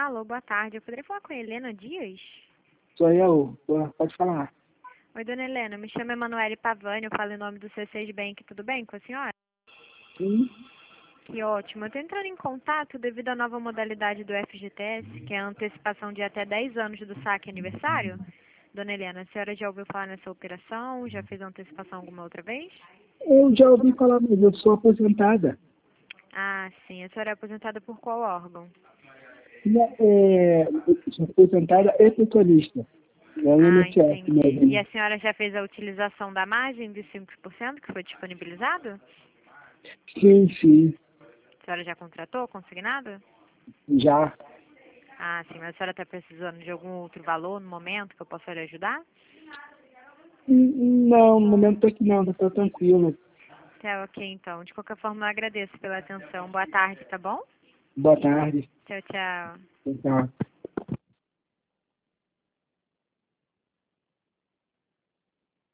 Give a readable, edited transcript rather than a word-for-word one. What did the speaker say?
Alô, boa tarde. Eu poderia falar com a Helena Dias? Sou eu. Pode falar. Oi, dona Helena. Me chamo Emanuele Pavani. Eu falo em nome do C6 Bank. Tudo bem com a senhora? Sim. Que ótimo. Eu estou entrando em contato devido à nova modalidade do FGTS, que é a antecipação de até 10 anos do saque aniversário. Dona Helena, a senhora já ouviu falar nessa operação? Já fez a antecipação alguma outra vez? Eu já ouvi falar, mas eu sou aposentada. Ah, sim. A senhora é aposentada por qual órgão? Eu sou aposentada e petrolista. É o Ah, INSS entendi. E mesmo. a senhora já fez a utilização da margem de 5% que foi disponibilizado? Sim, sim. A senhora já contratou consignado? Já. Ah, sim, mas a senhora está precisando de algum outro valor no momento que eu possa lhe ajudar? Não, no momento aqui não, estou tranquilo. Tá, ok, então. De qualquer forma, eu agradeço pela atenção. Boa tarde, tá bom? Boa tarde. Tchau, tchau. Tchau.